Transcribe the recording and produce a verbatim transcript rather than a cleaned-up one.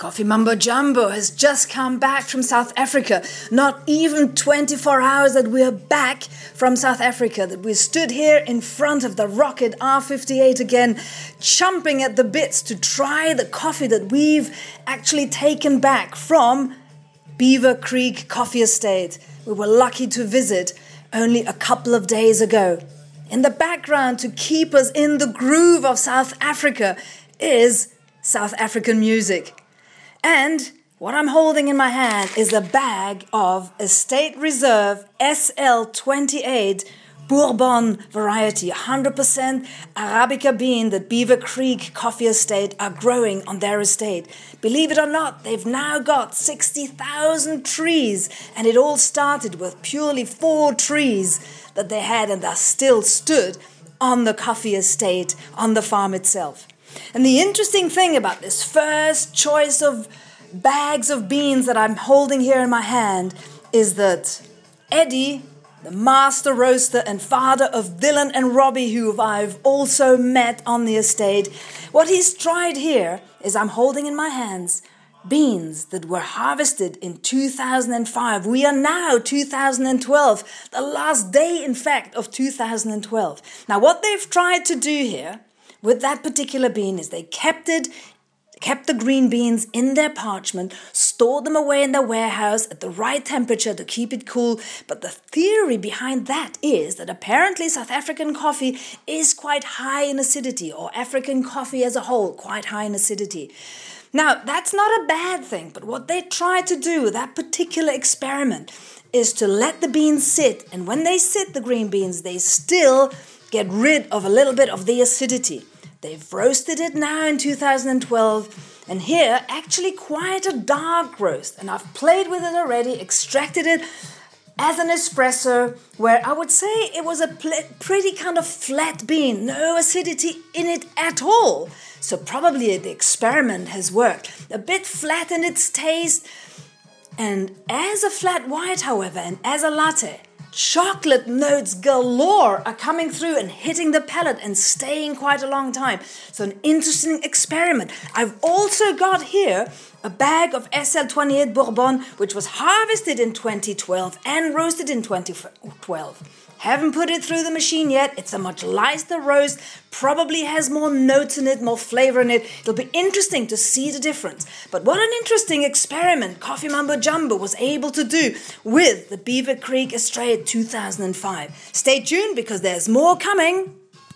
Coffee Mumbo Jumbo has just come back from South Africa. Not even twenty-four hours that we're back from South Africa, that we stood here in front of the rocket R fifty-eight again, chomping at the bits to try the coffee that we've actually taken back from Beaver Creek Coffee Estate. We were lucky to visit only a couple of days ago. In the background, to keep us in the groove of South Africa, is South African music. And what I'm holding in my hand is a bag of Estate Reserve S L twenty-eight Bourbon variety, one hundred percent Arabica bean that Beaver Creek Coffee Estate are growing on their estate. Believe it or not, they've now got sixty thousand trees, and it all started with purely four trees that they had and that still stood on the coffee estate, on the farm itself. And the interesting thing about this first choice of bags of beans that I'm holding here in my hand is that Eddie, the master roaster and father of Dylan and Robbie, who I've also met on the estate, what he's tried here is I'm holding in my hands beans that were harvested in two thousand five. We are now two thousand twelve, the last day, in fact, of two thousand twelve. Now, what they've tried to do here with that particular bean is they kept it, kept the green beans in their parchment, stored them away in their warehouse at the right temperature to keep it cool. But the theory behind that is that apparently South African coffee is quite high in acidity, or African coffee as a whole, quite high in acidity. Now, that's not a bad thing, but what they tried to do with that particular experiment is to let the beans sit, and when they sit, the green beans, they still get rid of a little bit of the acidity. They've roasted it now in two thousand twelve, and here, actually quite a dark roast, and I've played with it already, extracted it as an espresso, where I would say it was a pl- pretty kind of flat bean, no acidity in it at all. So probably the experiment has worked. A bit flat in its taste, and as a flat white, however, and as a latte, chocolate notes galore are coming through and hitting the palate and staying quite a long time. So an interesting experiment. I've also got here a bag of S L twenty-eight Bourbon, which was harvested in twenty twelve and roasted in twenty twelve. Haven't put it through the machine yet. It's a much lighter roast, probably has more notes in it, more flavor in it. It'll be interesting to see the difference. But what an interesting experiment Coffee Mumbo Jumbo was able to do with the Beaver Creek Estate two thousand five. Stay tuned because there's more coming.